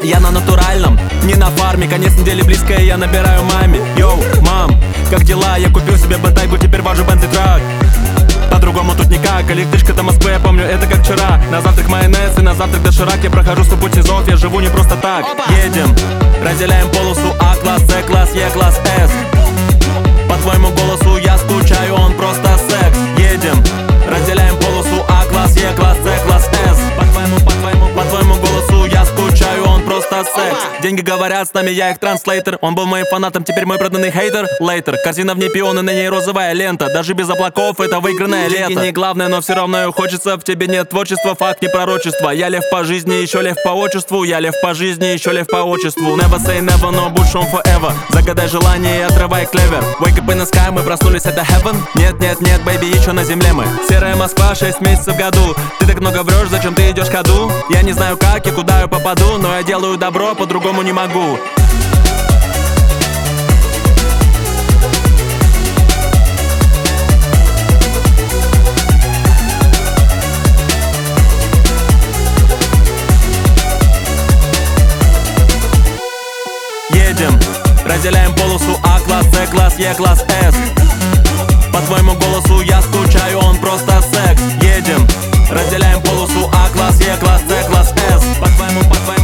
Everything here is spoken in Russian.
Я на натуральном, не на фарме. Конец недели близкая, я набираю маме. Йоу, мам, как дела? Я купил себе бентайгу, теперь вожу бензи-трак. По-другому тут никак, электричка до Москвы, я помню, это как вчера. На завтрак майонез и на завтрак доширак. Я прохожу 100 путь СИЗО, я живу не просто так. Едем, разделяем полосу А-класс, С-класс, Е-класс, С. По твоему голосу я скучаю, он просто секс. Едем, разделяем полосу А-класс, Е-класс, С-класс, С. По твоему голосу я скучаю, он просто секс. Деньги говорят с нами, я их транслейтер. Он был моим фанатом, теперь мой проданный хейтер. Лейтер, корзина в ней пионы, на ней розовая лента. Даже без облаков это выигранное лето. Деньги не главное, но все равно ее хочется. В тебе нет творчества, факт не пророчество. Я лев по жизни, еще лев по отчеству. Я лев по жизни, еще лев по отчеству. Never say never, no bush on forever. Загадай желание и отрывай клевер. Wake up in the sky, мы проснулись, это heaven. Нет, нет, нет, baby, еще на земле мы. Серая Москва, 6 месяцев в году. Ты так много врешь, зачем ты идешь к ходу? Я не знаю как и куда я попаду, но я делаю добро, по-другому не могу. Едем, разделяем полосу А-класс, С-класс, Е-класс, С. По твоему голосу я скучаю, он просто секс. Едем, разделяем полосу А-класс, Е-класс, С-класс, С. По твоему